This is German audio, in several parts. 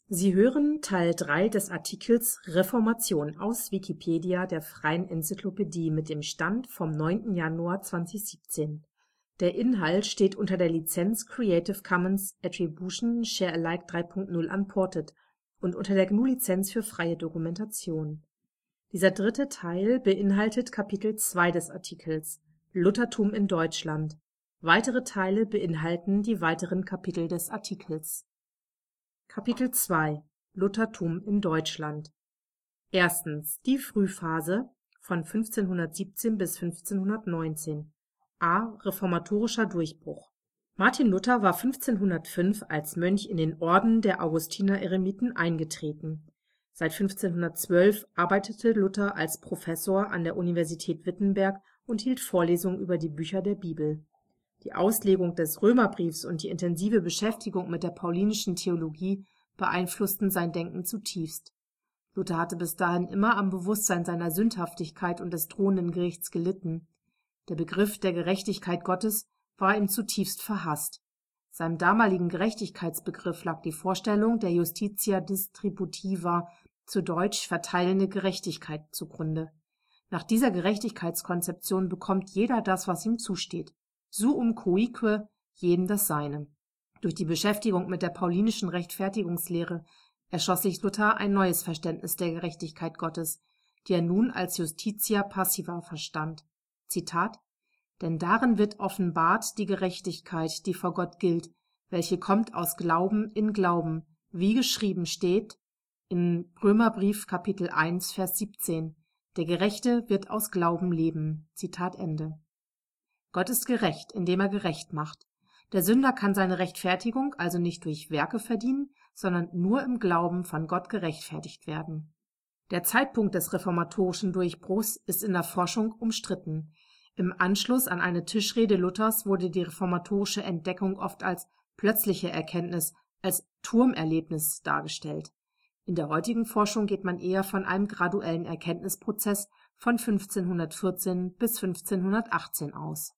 Sie hören Teil 3 des Artikels Reformation, aus Wikipedia, der freien Enzyklopädie. Mit dem Stand vom 9. Januar 2017. Der Inhalt steht unter der Lizenz Creative Commons Attribution Share Alike 3 Punkt 0 Unported und unter der GNU-Lizenz für freie Dokumentation. Dieser dritte Teil beinhaltet Kapitel 2 des Artikels Luthertum in Deutschland. Weitere Teile beinhalten die weiteren Kapitel des Artikels. Kapitel 2 Luthertum in Deutschland. Erstens die Frühphase von 1517 bis 1519. A. Reformatorischer Durchbruch. Martin Luther war 1505 als Mönch in den Orden der Augustiner-Eremiten eingetreten. Seit 1512 arbeitete Luther als Professor an der Universität Wittenberg und hielt Vorlesungen über die Bücher der Bibel. Die Auslegung des Römerbriefs und die intensive Beschäftigung mit der paulinischen Theologie beeinflussten sein Denken zutiefst. Luther hatte bis dahin immer am Bewusstsein seiner Sündhaftigkeit und des drohenden Gerichts gelitten. Der Begriff der Gerechtigkeit Gottes war ihm zutiefst verhasst. Seinem damaligen Gerechtigkeitsbegriff lag die Vorstellung der Justitia distributiva, zu Deutsch verteilende Gerechtigkeit, zugrunde. Nach dieser Gerechtigkeitskonzeption bekommt jeder das, was ihm zusteht. Suum cuique, jedem das Seine. Durch die Beschäftigung mit der paulinischen Rechtfertigungslehre erschoss sich Luther ein neues Verständnis der Gerechtigkeit Gottes, die er nun als Justitia passiva verstand. Zitat: Denn darin wird offenbart die Gerechtigkeit, die vor Gott gilt, welche kommt aus Glauben in Glauben, wie geschrieben steht in Römerbrief Kapitel 1, Vers 17. Der Gerechte wird aus Glauben leben. Zitat Ende. Gott ist gerecht, indem er gerecht macht. Der Sünder kann seine Rechtfertigung also nicht durch Werke verdienen, sondern nur im Glauben von Gott gerechtfertigt werden. Der Zeitpunkt des reformatorischen Durchbruchs ist in der Forschung umstritten. Im Anschluss an eine Tischrede Luthers wurde die reformatorische Entdeckung oft als plötzliche Erkenntnis, als Turmerlebnis dargestellt. In der heutigen Forschung geht man eher von einem graduellen Erkenntnisprozess von 1514 bis 1518 aus.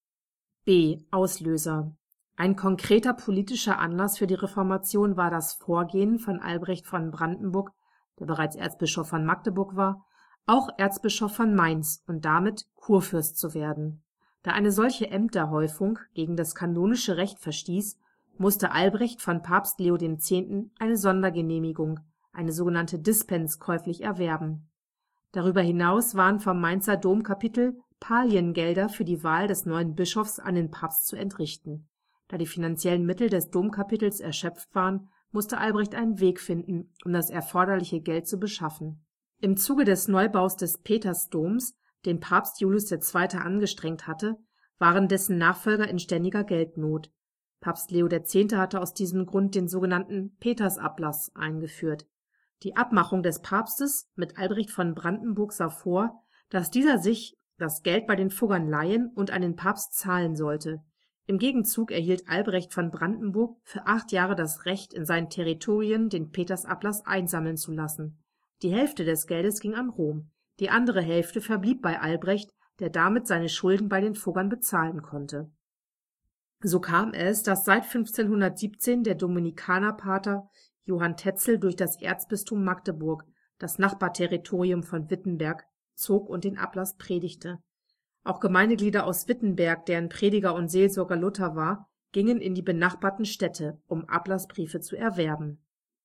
B. Auslöser. Ein konkreter politischer Anlass für die Reformation war das Vorgehen von Albrecht von Brandenburg, der bereits Erzbischof von Magdeburg war, auch Erzbischof von Mainz und damit Kurfürst zu werden. Da eine solche Ämterhäufung gegen das kanonische Recht verstieß, musste Albrecht von Papst Leo X. eine Sondergenehmigung, eine sogenannte Dispens, käuflich erwerben. Darüber hinaus waren vom Mainzer Domkapitel Palliengelder für die Wahl des neuen Bischofs an den Papst zu entrichten. Da die finanziellen Mittel des Domkapitels erschöpft waren, musste Albrecht einen Weg finden, um das erforderliche Geld zu beschaffen. Im Zuge des Neubaus des Petersdoms, den Papst Julius II. Angestrengt hatte, waren dessen Nachfolger in ständiger Geldnot. Papst Leo X. hatte aus diesem Grund den sogenannten Petersablass eingeführt. Die Abmachung des Papstes mit Albrecht von Brandenburg sah vor, dass dieser sich das Geld bei den Fuggern leihen und an den Papst zahlen sollte. Im Gegenzug erhielt Albrecht von Brandenburg für 8 Jahre das Recht, in seinen Territorien den Petersablass einsammeln zu lassen. Die Hälfte des Geldes ging an Rom, die andere Hälfte verblieb bei Albrecht, der damit seine Schulden bei den Fuggern bezahlen konnte. So kam es, dass seit 1517 der Dominikanerpater Johann Tetzel durch das Erzbistum Magdeburg, das Nachbarterritorium von Wittenberg, zog und den Ablass predigte. Auch Gemeindeglieder aus Wittenberg, deren Prediger und Seelsorger Luther war, gingen in die benachbarten Städte, um Ablassbriefe zu erwerben.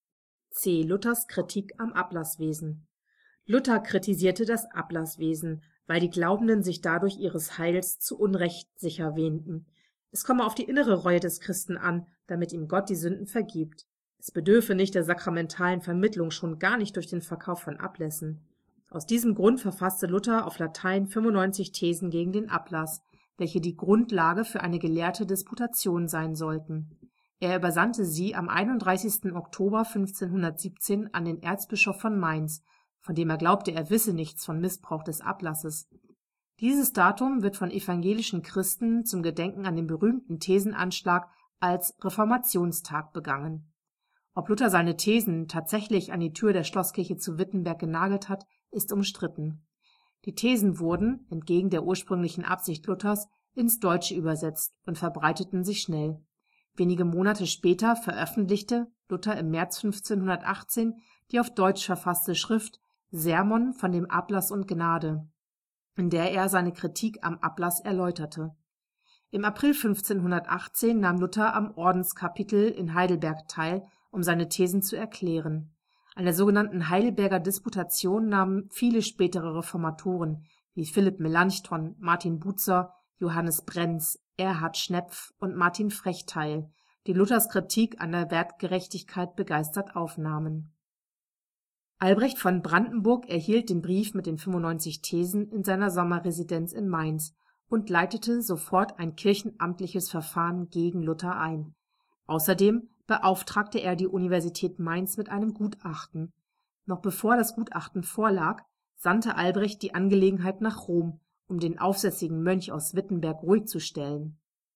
C. Luthers Kritik am Ablasswesen. Luther kritisierte das Ablasswesen, weil die Glaubenden sich dadurch ihres Heils zu Unrecht sicher wähnten. Es komme auf die innere Reue des Christen an, damit ihm Gott die Sünden vergibt. Es bedürfe nicht der sakramentalen Vermittlung, schon gar nicht durch den Verkauf von Ablässen. Aus diesem Grund verfasste Luther auf Latein 95 Thesen gegen den Ablass, welche die Grundlage für eine gelehrte Disputation sein sollten. Er übersandte sie am 31. Oktober 1517 an den Erzbischof von Mainz, von dem er glaubte, er wisse nichts von Missbrauch des Ablasses. Dieses Datum wird von evangelischen Christen zum Gedenken an den berühmten Thesenanschlag als Reformationstag begangen. Ob Luther seine Thesen tatsächlich an die Tür der Schlosskirche zu Wittenberg genagelt hat, ist umstritten. Die Thesen wurden, entgegen der ursprünglichen Absicht Luthers, ins Deutsche übersetzt und verbreiteten sich schnell. Wenige Monate später veröffentlichte Luther im März 1518 die auf Deutsch verfasste Schrift Sermon von dem Ablass und Gnade, in der er seine Kritik am Ablass erläuterte. Im April 1518 nahm Luther am Ordenskapitel in Heidelberg teil, um seine Thesen zu erklären. An der sogenannten Heidelberger Disputation nahmen viele spätere Reformatoren wie Philipp Melanchthon, Martin Bucer, Johannes Brenz, Erhard Schnepf und Martin Frecht teil, die Luthers Kritik an der Werkgerechtigkeit begeistert aufnahmen. Albrecht von Brandenburg erhielt den Brief mit den 95 Thesen in seiner Sommerresidenz in Mainz und leitete sofort ein kirchenamtliches Verfahren gegen Luther ein. Außerdem beauftragte er die Universität Mainz mit einem Gutachten. Noch bevor das Gutachten vorlag, sandte Albrecht die Angelegenheit nach Rom, um den aufsässigen Mönch aus Wittenberg ruhig zu stellen.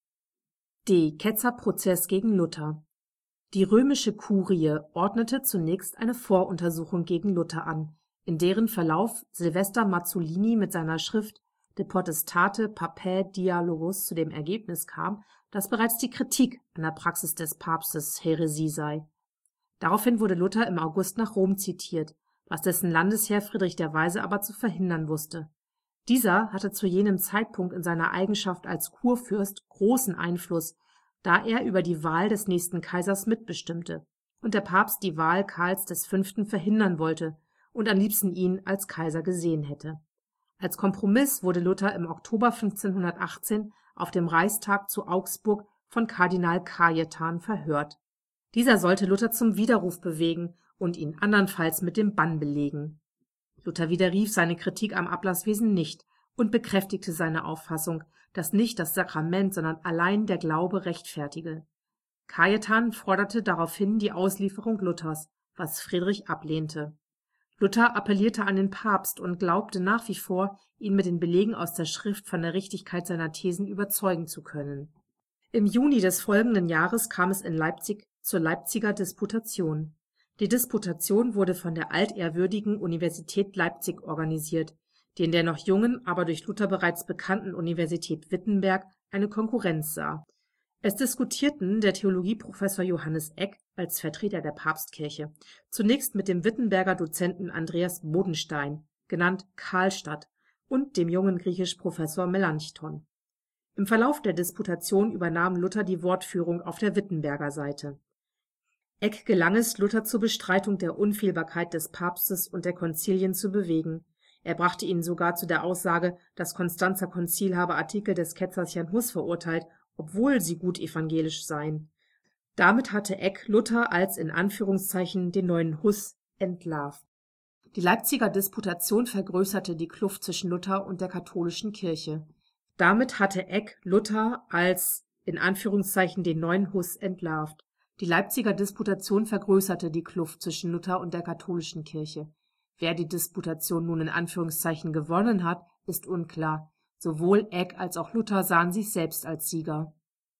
Ketzerprozess gegen Luther. Die römische Kurie ordnete zunächst eine Voruntersuchung gegen Luther an, in deren Verlauf Silvester Mazzolini mit seiner Schrift De Potestate Papae Dialogus zu dem Ergebnis kam, dass bereits die Kritik an der Praxis des Papstes Häresie sei. Daraufhin wurde Luther im August nach Rom zitiert, was dessen Landesherr Friedrich der Weise aber zu verhindern wusste. Dieser hatte zu jenem Zeitpunkt in seiner Eigenschaft als Kurfürst großen Einfluss, da er über die Wahl des nächsten Kaisers mitbestimmte und der Papst die Wahl Karls V. verhindern wollte und am liebsten ihn als Kaiser gesehen hätte. Als Kompromiss wurde Luther im Oktober 1518 auf dem Reichstag zu Augsburg von Kardinal Cajetan verhört. Dieser sollte Luther zum Widerruf bewegen und ihn andernfalls mit dem Bann belegen. Luther widerrief seine Kritik am Ablasswesen nicht und bekräftigte seine Auffassung, dass nicht das Sakrament, sondern allein der Glaube rechtfertige. Cajetan forderte daraufhin die Auslieferung Luthers, was Friedrich ablehnte. Luther appellierte an den Papst und glaubte nach wie vor, ihn mit den Belegen aus der Schrift von der Richtigkeit seiner Thesen überzeugen zu können. Im Juni des folgenden Jahres kam es in Leipzig zur Leipziger Disputation. Die Disputation wurde von der altehrwürdigen Universität Leipzig organisiert, die in der noch jungen, aber durch Luther bereits bekannten Universität Wittenberg eine Konkurrenz sah. Es diskutierten der Theologieprofessor Johannes Eck als Vertreter der Papstkirche zunächst mit dem Wittenberger Dozenten Andreas Bodenstein, genannt Karlstadt, und dem jungen Griechischprofessor Melanchthon. Im Verlauf der Disputation übernahm Luther die Wortführung auf der Wittenberger Seite. Eck gelang es, Luther zur Bestreitung der Unfehlbarkeit des Papstes und der Konzilien zu bewegen. Er brachte ihn sogar zu der Aussage, das Konstanzer Konzil habe Artikel des Ketzers Jan Hus verurteilt, obwohl sie gut evangelisch seien. Damit hatte Eck Luther als in Anführungszeichen den neuen Hus entlarvt. Die Leipziger Disputation vergrößerte die Kluft zwischen Luther und der katholischen Kirche. Damit hatte Eck Luther als in Anführungszeichen den neuen Hus entlarvt. Die Leipziger Disputation vergrößerte die Kluft zwischen Luther und der katholischen Kirche. Wer die Disputation nun in Anführungszeichen gewonnen hat, ist unklar. Sowohl Eck als auch Luther sahen sich selbst als Sieger.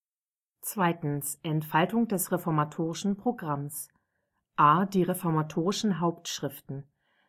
Zweitens. Entfaltung des reformatorischen Programms. Die reformatorischen Hauptschriften.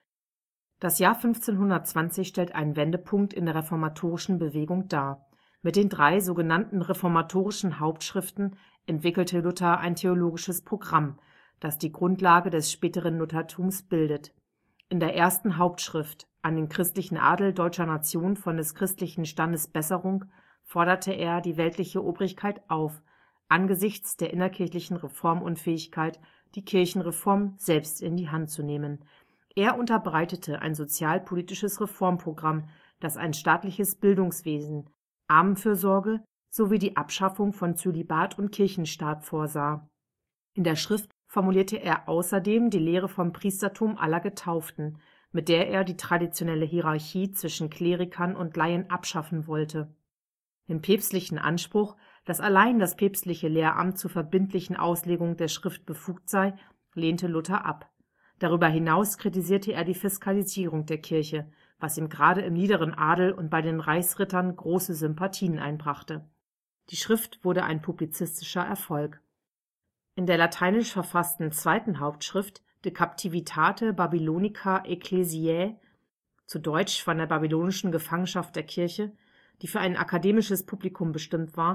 Das Jahr 1520 stellt einen Wendepunkt in der reformatorischen Bewegung dar. Mit den 3 sogenannten reformatorischen Hauptschriften entwickelte Luther ein theologisches Programm, das die Grundlage des späteren Luthertums bildet. In der ersten Hauptschrift An den christlichen Adel deutscher Nation von des christlichen Standes Besserung forderte er die weltliche Obrigkeit auf, angesichts der innerkirchlichen Reformunfähigkeit die Kirchenreform selbst in die Hand zu nehmen. Er unterbreitete ein sozialpolitisches Reformprogramm, das ein staatliches Bildungswesen, Armenfürsorge sowie die Abschaffung von Zölibat und Kirchenstaat vorsah. In der Schrift formulierte er außerdem die Lehre vom Priestertum aller Getauften, mit der er die traditionelle Hierarchie zwischen Klerikern und Laien abschaffen wollte. Den päpstlichen Anspruch, dass allein das päpstliche Lehramt zur verbindlichen Auslegung der Schrift befugt sei, lehnte Luther ab. Darüber hinaus kritisierte er die Fiskalisierung der Kirche, was ihm gerade im niederen Adel und bei den Reichsrittern große Sympathien einbrachte. Die Schrift wurde ein publizistischer Erfolg. In der lateinisch verfassten zweiten Hauptschrift De Captivitate Babylonica Ecclesiae, zu Deutsch von der babylonischen Gefangenschaft der Kirche, die für ein akademisches Publikum bestimmt war,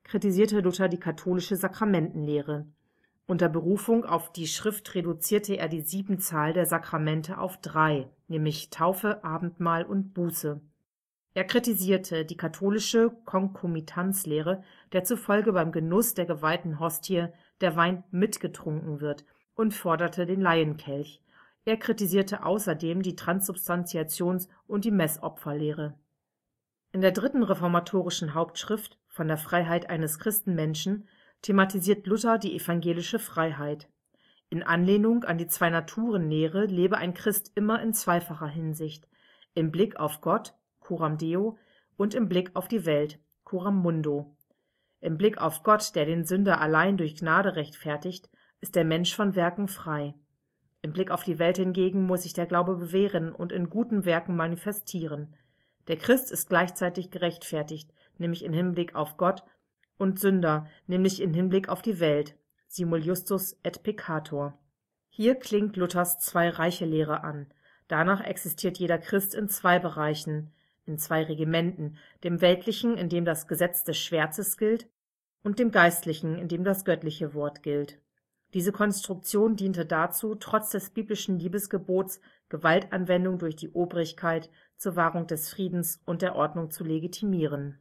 kritisierte Luther die katholische Sakramentenlehre. Unter Berufung auf die Schrift reduzierte er die Siebenzahl der Sakramente auf 3, nämlich Taufe, Abendmahl und Buße. Er kritisierte die katholische Konkomitanzlehre, der zufolge beim Genuss der geweihten Hostie der Wein mitgetrunken wird, und forderte den Laienkelch. Er kritisierte außerdem die Transsubstantiations- und die Messopferlehre. In der dritten reformatorischen Hauptschrift Von der Freiheit eines Christenmenschen thematisiert Luther die evangelische Freiheit. In Anlehnung an die Zwei-Naturen-Lehre lebe ein Christ immer in zweifacher Hinsicht: im Blick auf Gott (coram Deo) und im Blick auf die Welt (coram mundo). Im Blick auf Gott, der den Sünder allein durch Gnade rechtfertigt, ist der Mensch von Werken frei. Im Blick auf die Welt hingegen muss sich der Glaube bewähren und in guten Werken manifestieren. Der Christ ist gleichzeitig gerechtfertigt, nämlich in Hinblick auf Gott, und Sünder, nämlich in Hinblick auf die Welt (simul justus et peccator). Hier klingt Luthers Zwei-Reiche-Lehre an. Danach existiert jeder Christ in 2 Bereichen, in 2 Regimenten: dem weltlichen, in dem das Gesetz des Schwertes gilt, und dem geistlichen, in dem das göttliche Wort gilt. Diese Konstruktion diente dazu, trotz des biblischen Liebesgebots Gewaltanwendung durch die Obrigkeit zur Wahrung des Friedens und der Ordnung zu legitimieren.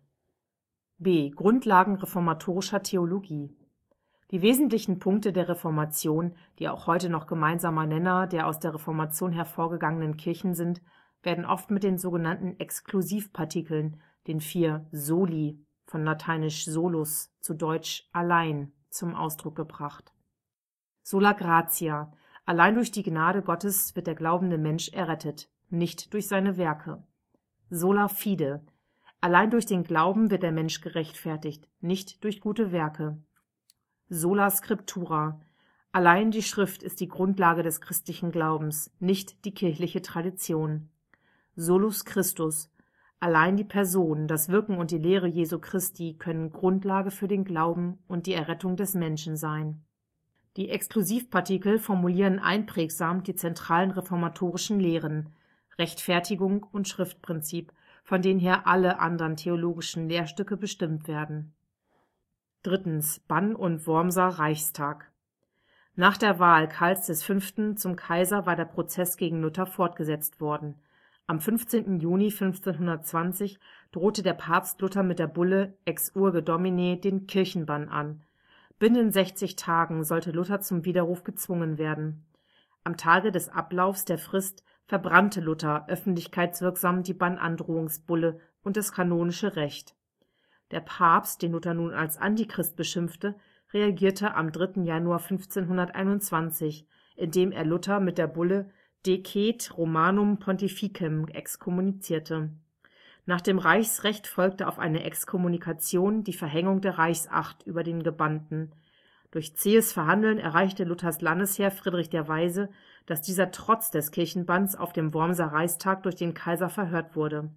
B. Grundlagen reformatorischer Theologie. Die wesentlichen Punkte der Reformation, die auch heute noch gemeinsamer Nenner der aus der Reformation hervorgegangenen Kirchen sind, werden oft mit den sogenannten Exklusivpartikeln, den 4 Soli von lateinisch solus zu deutsch allein, zum Ausdruck gebracht. Sola gratia: Allein durch die Gnade Gottes wird der glaubende Mensch errettet, nicht durch seine Werke. Sola fide: Allein durch den Glauben wird der Mensch gerechtfertigt, nicht durch gute Werke. Sola scriptura: Allein die Schrift ist die Grundlage des christlichen Glaubens, nicht die kirchliche Tradition. Solus Christus: Allein die Person, das Wirken und die Lehre Jesu Christi können Grundlage für den Glauben und die Errettung des Menschen sein. Die Exklusivpartikel formulieren einprägsam die zentralen reformatorischen Lehren, Rechtfertigung und Schriftprinzip, von denen her alle anderen theologischen Lehrstücke bestimmt werden. Drittens. Bann und Wormser Reichstag. Nach der Wahl Karls V. zum Kaiser war der Prozess gegen Luther fortgesetzt worden. Am 15. Juni 1520 drohte der Papst Luther mit der Bulle Ex Urge Domini den Kirchenbann an. Binnen 60 Tagen sollte Luther zum Widerruf gezwungen werden. Am Tage des Ablaufs der Frist verbrannte Luther öffentlichkeitswirksam die Bannandrohungsbulle und das kanonische Recht. Der Papst, den Luther nun als Antichrist beschimpfte, reagierte am 3. Januar 1521, indem er Luther mit der Bulle Decet Romanum Pontificem exkommunizierte. Nach dem Reichsrecht folgte auf eine Exkommunikation die Verhängung der Reichsacht über den Gebannten. Durch zähes Verhandeln erreichte Luthers Landesherr Friedrich der Weise, dass dieser trotz des Kirchenbanns auf dem Wormser Reichstag durch den Kaiser verhört wurde.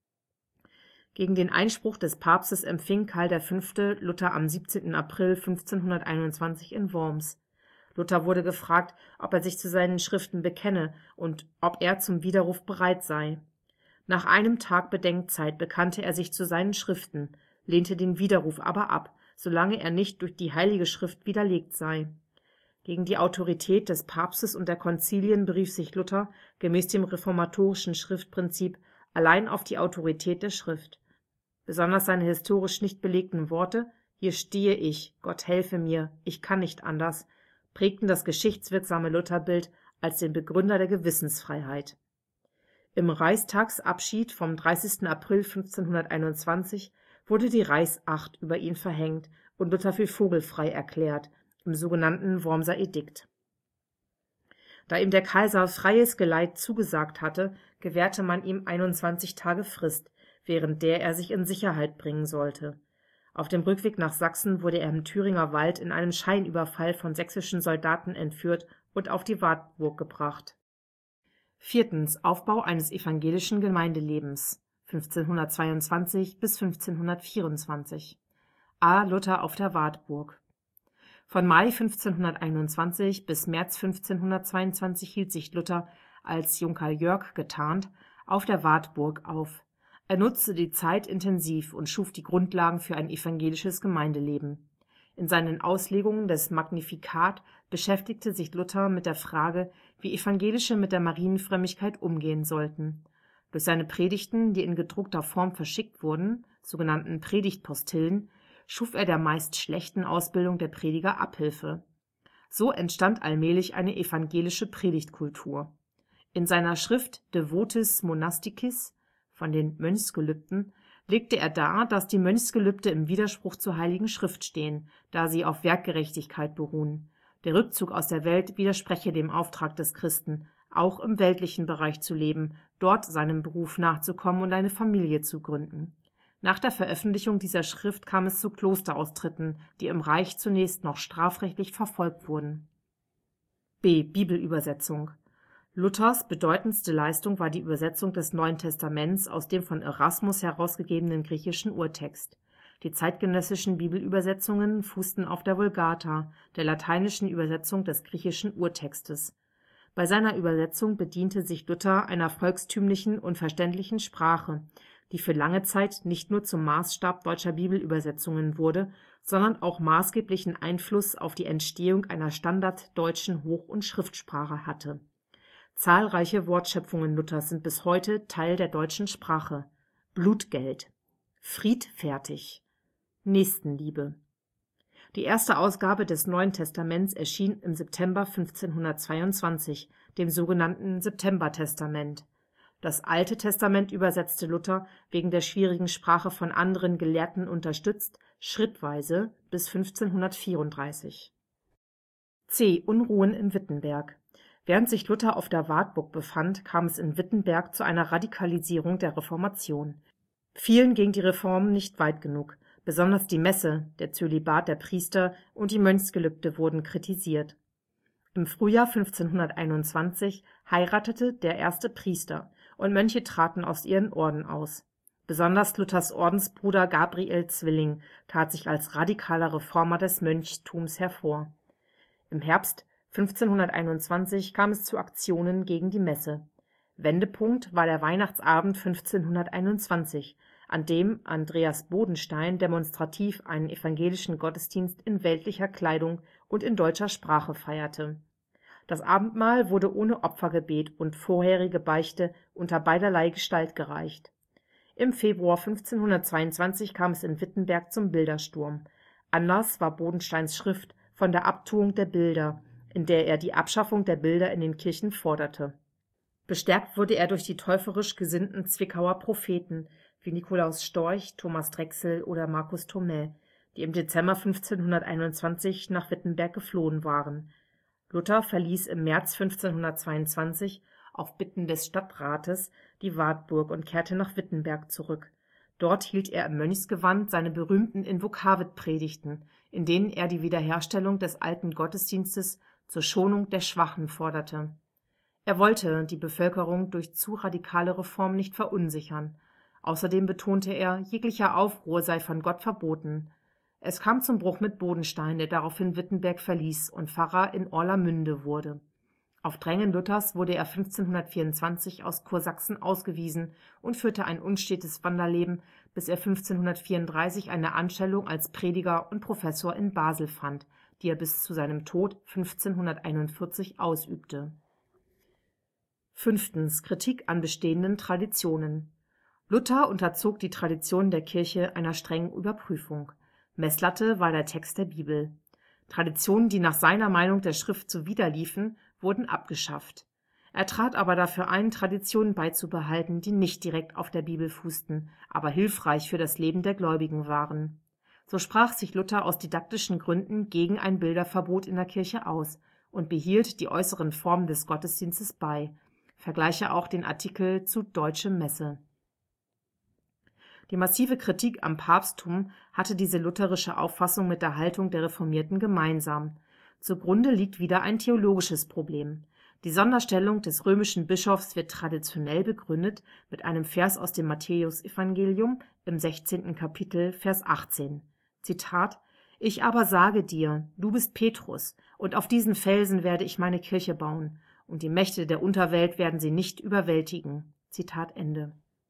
Gegen den Einspruch des Papstes empfing Karl V. Luther am 17. April 1521 in Worms. Luther wurde gefragt, ob er sich zu seinen Schriften bekenne und ob er zum Widerruf bereit sei. Nach einem Tag Bedenkzeit bekannte er sich zu seinen Schriften, lehnte den Widerruf aber ab, solange er nicht durch die Heilige Schrift widerlegt sei. Gegen die Autorität des Papstes und der Konzilien berief sich Luther gemäß dem reformatorischen Schriftprinzip allein auf die Autorität der Schrift. Besonders seine historisch nicht belegten Worte »Hier stehe ich, Gott helfe mir, ich kann nicht anders« prägten das geschichtswirksame Lutherbild als den Begründer der Gewissensfreiheit. Im Reichstagsabschied vom 30. April 1521 wurde die Reichsacht über ihn verhängt und Luther für vogelfrei erklärt, im sogenannten Wormser Edikt. Da ihm der Kaiser freies Geleit zugesagt hatte, gewährte man ihm 21 Tage Frist, während der er sich in Sicherheit bringen sollte. Auf dem Rückweg nach Sachsen wurde er im Thüringer Wald in einem Scheinüberfall von sächsischen Soldaten entführt und auf die Wartburg gebracht. Viertens. Aufbau eines evangelischen Gemeindelebens 1522 bis 1524. A. Luther auf der Wartburg. Von Mai 1521 bis März 1522 hielt sich Luther, als Junker Jörg getarnt, auf der Wartburg auf. Er nutzte die Zeit intensiv und schuf die Grundlagen für ein evangelisches Gemeindeleben. In seinen Auslegungen des Magnificat beschäftigte sich Luther mit der Frage, wie Evangelische mit der Marienfrömmigkeit umgehen sollten. Durch seine Predigten, die in gedruckter Form verschickt wurden, sogenannten Predigtpostillen, schuf er der meist schlechten Ausbildung der Prediger Abhilfe. So entstand allmählich eine evangelische Predigtkultur. In seiner Schrift De votis monasticis, von den Mönchsgelübden, legte er dar, dass die Mönchsgelübde im Widerspruch zur Heiligen Schrift stehen, da sie auf Werkgerechtigkeit beruhen. Der Rückzug aus der Welt widerspreche dem Auftrag des Christen, auch im weltlichen Bereich zu leben, dort seinem Beruf nachzukommen und eine Familie zu gründen. Nach der Veröffentlichung dieser Schrift kam es zu Klosteraustritten, die im Reich zunächst noch strafrechtlich verfolgt wurden. B. Bibelübersetzung. Luthers bedeutendste Leistung war die Übersetzung des Neuen Testaments aus dem von Erasmus herausgegebenen griechischen Urtext. Die zeitgenössischen Bibelübersetzungen fußten auf der Vulgata, der lateinischen Übersetzung des griechischen Urtextes. Bei seiner Übersetzung bediente sich Luther einer volkstümlichen und verständlichen Sprache, die für lange Zeit nicht nur zum Maßstab deutscher Bibelübersetzungen wurde, sondern auch maßgeblichen Einfluss auf die Entstehung einer standarddeutschen Hoch- und Schriftsprache hatte. Zahlreiche Wortschöpfungen Luthers sind bis heute Teil der deutschen Sprache: Blutgeld, friedfertig, Nächstenliebe. Die erste Ausgabe des Neuen Testaments erschien im September 1522, dem sogenannten Septembertestament. Das Alte Testament übersetzte Luther, wegen der schwierigen Sprache von anderen Gelehrten unterstützt, schrittweise bis 1534. C. Unruhen in Wittenberg. Während sich Luther auf der Wartburg befand, kam es in Wittenberg zu einer Radikalisierung der Reformation. Vielen ging die Reform nicht weit genug. Besonders die Messe, der Zölibat der Priester und die Mönchsgelübde wurden kritisiert. Im Frühjahr 1521 heiratete der erste Priester, und Mönche traten aus ihren Orden aus. Besonders Luthers Ordensbruder Gabriel Zwilling tat sich als radikaler Reformer des Mönchtums hervor. Im Herbst 1521 kam es zu Aktionen gegen die Messe. Wendepunkt war der Weihnachtsabend 1521, an dem Andreas Bodenstein demonstrativ einen evangelischen Gottesdienst in weltlicher Kleidung und in deutscher Sprache feierte. Das Abendmahl wurde ohne Opfergebet und vorherige Beichte unter beiderlei Gestalt gereicht. Im Februar 1522 kam es in Wittenberg zum Bildersturm. Anlass war Bodensteins Schrift von der Abtuung der Bilder, in der er die Abschaffung der Bilder in den Kirchen forderte. Bestärkt wurde er durch die täuferisch gesinnten Zwickauer Propheten wie Nikolaus Storch, Thomas Drechsel oder Markus Thomae, die im Dezember 1521 nach Wittenberg geflohen waren. Luther verließ im März 1522 auf Bitten des Stadtrates die Wartburg und kehrte nach Wittenberg zurück. Dort hielt er im Mönchsgewand seine berühmten Invokavit-Predigten, in denen er die Wiederherstellung des alten Gottesdienstes zur Schonung der Schwachen forderte. Er wollte die Bevölkerung durch zu radikale Reformen nicht verunsichern. Außerdem betonte er, jeglicher Aufruhr sei von Gott verboten. Es kam zum Bruch mit Bodenstein, der daraufhin Wittenberg verließ und Pfarrer in Orlamünde wurde. Auf Drängen Luthers wurde er 1524 aus Kursachsen ausgewiesen und führte ein unstetes Wanderleben, bis er 1534 eine Anstellung als Prediger und Professor in Basel fand, die er bis zu seinem Tod 1541 ausübte. 5. Kritik an bestehenden Traditionen. Luther unterzog die Traditionen der Kirche einer strengen Überprüfung. Messlatte war der Text der Bibel. Traditionen, die nach seiner Meinung der Schrift zuwiderliefen, wurden abgeschafft. Er trat aber dafür ein, Traditionen beizubehalten, die nicht direkt auf der Bibel fußten, aber hilfreich für das Leben der Gläubigen waren. So sprach sich Luther aus didaktischen Gründen gegen ein Bilderverbot in der Kirche aus und behielt die äußeren Formen des Gottesdienstes bei. Vergleiche auch den Artikel zu Deutsche Messe. Die massive Kritik am Papsttum hatte diese lutherische Auffassung mit der Haltung der Reformierten gemeinsam. Zugrunde liegt wieder ein theologisches Problem. Die Sonderstellung des römischen Bischofs wird traditionell begründet mit einem Vers aus dem Matthäusevangelium im 16. Kapitel, Vers 18. Zitat: »Ich aber sage dir, du bist Petrus, und auf diesen Felsen werde ich meine Kirche bauen, und die Mächte der Unterwelt werden sie nicht überwältigen.« Zitat Ende.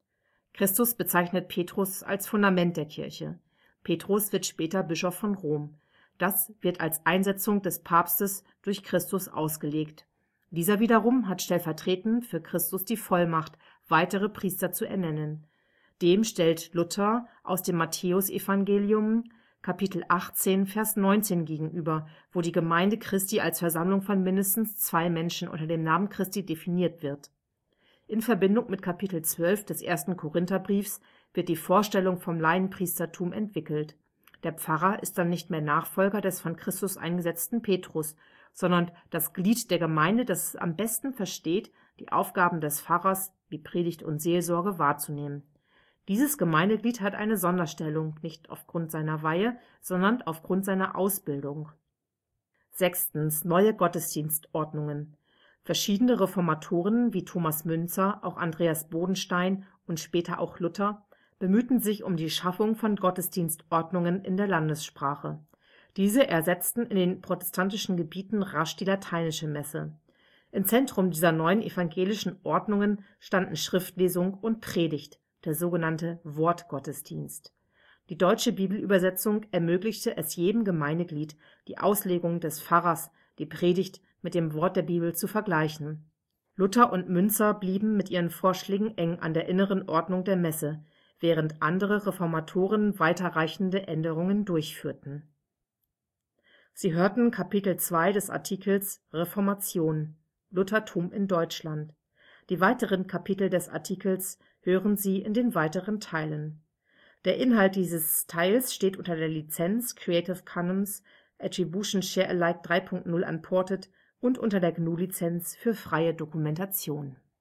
Christus bezeichnet Petrus als Fundament der Kirche. Petrus wird später Bischof von Rom. Das wird als Einsetzung des Papstes durch Christus ausgelegt. Dieser wiederum hat stellvertretend für Christus die Vollmacht, weitere Priester zu ernennen. Dem stellt Luther aus dem Matthäusevangelium Kapitel 18, Vers 19 gegenüber, wo die Gemeinde Christi als Versammlung von mindestens 2 Menschen unter dem Namen Christi definiert wird. In Verbindung mit Kapitel 12 des 1. Korintherbriefs wird die Vorstellung vom Laienpriestertum entwickelt. Der Pfarrer ist dann nicht mehr Nachfolger des von Christus eingesetzten Petrus, sondern das Glied der Gemeinde, das es am besten versteht, die Aufgaben des Pfarrers wie Predigt und Seelsorge wahrzunehmen. Dieses Gemeindeglied hat eine Sonderstellung, nicht aufgrund seiner Weihe, sondern aufgrund seiner Ausbildung. 6. Neue Gottesdienstordnungen. Verschiedene Reformatoren wie Thomas Müntzer, auch Andreas Bodenstein und später auch Luther bemühten sich um die Schaffung von Gottesdienstordnungen in der Landessprache. Diese ersetzten in den protestantischen Gebieten rasch die lateinische Messe. Im Zentrum dieser neuen evangelischen Ordnungen standen Schriftlesung und Predigt, der sogenannte Wortgottesdienst. Die deutsche Bibelübersetzung ermöglichte es jedem Gemeindeglied, die Auslegung des Pfarrers, die Predigt mit dem Wort der Bibel zu vergleichen. Luther und Müntzer blieben mit ihren Vorschlägen eng an der inneren Ordnung der Messe, während andere Reformatoren weiterreichende Änderungen durchführten. Sie hörten Kapitel 2 des Artikels Reformation, Luthertum in Deutschland. Die weiteren Kapitel des Artikels hören Sie in den weiteren Teilen. Der Inhalt dieses Teils steht unter der Lizenz Creative Commons Attribution Share Alike 3.0 Unported und unter der GNU-Lizenz für freie Dokumentation.